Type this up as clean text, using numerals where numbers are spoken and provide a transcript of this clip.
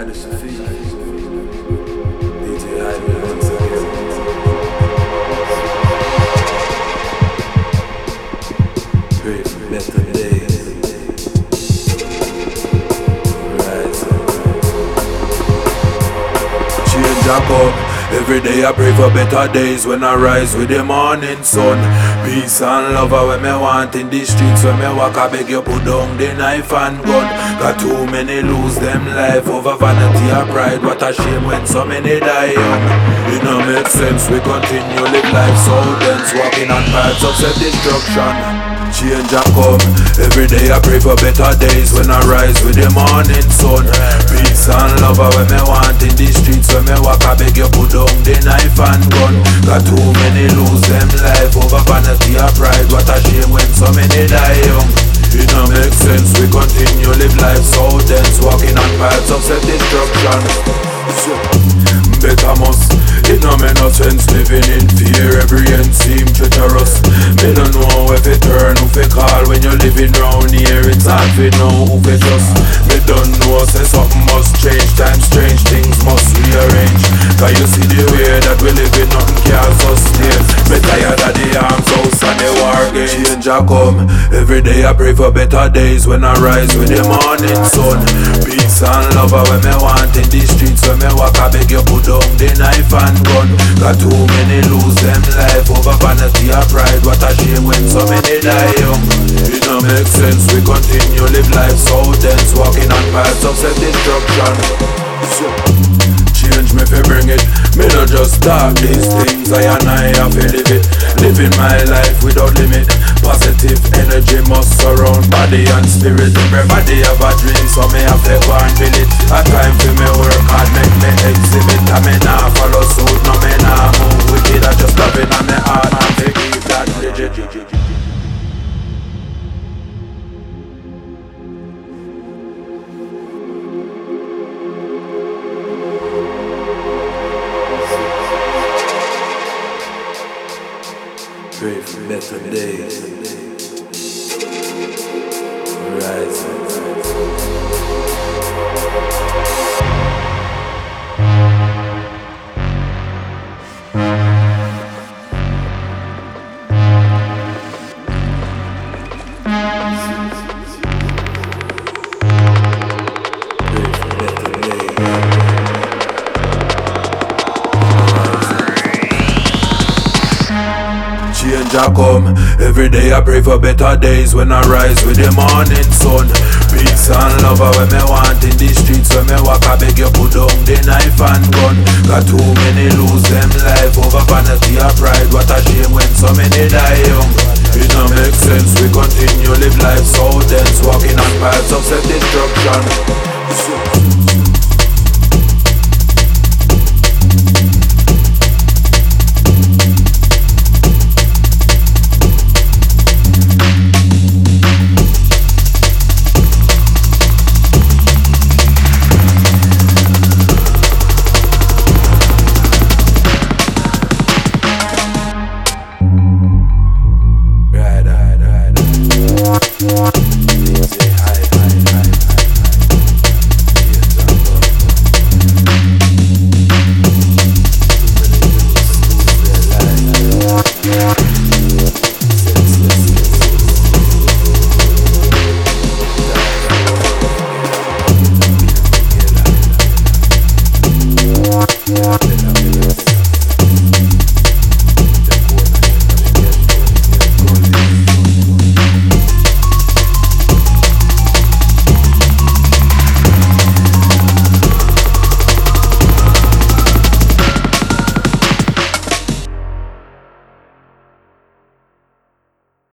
Hyder Shafiq, DJ Hyder once again. Pray for better days. Rising. Change and come. Every day I pray for better days when I rise with the morning sun. Peace and love are when me want in the streets. When me walk I beg you put down the knife and gun. Got too many lose them life over vanity or pride. What a shame when so many die young. It no make sense we continue live life so dense, walking on paths of self-destruction. Change and come. Every day I pray for better days when I rise with the morning sun. Peace and love are when me want in the streets. When me walk I beg you put down the knife and gun. Got too many lose them life over vanity or pride. What a shame when so many die young. It no make sense we continue live life so dense, walking on paths of self-destruction. Better must. It no make no sense living in fear. Every end seem treacherous. Me don't know if it turn, who fi call when you're living round here. It's hard to know who fi trust. Me don't know say something must change. Times strange, things must rearrange. Cause you see the way that we living, nothing can sustain. Me tired of the arms house and the war games. Change a come. Every day I pray for better days when I rise with the morning sun. Peace and love are when me want in the streets. When me walk I beg you put down the knife and gun. Got too many lose them life over vanity or pride. What a shame when so many die young. It no make sense we continue live life so dense, walking on paths of self-destruction. Change me fi bring it. Me no just talk these things, I have to live it. Living my life without limit. Positive energy must surround body and spirit. Everybody have a dream, so me have to go and build it. A time for me work hard, make me exhibit. I me nah follow suit, no me nah move wicked. I just love it on me heart and to keep that rigid. Pray for better days. Rising. Change a come. Every day I pray for better days when I rise with the morning sun. Peace and love are when me want in the streets. When me walk I beg you put down the knife and gun. Got too many lose them life over vanity or pride. What a shame when so many die young. It no make sense we continue live life so dense, walking on paths of self-destruction.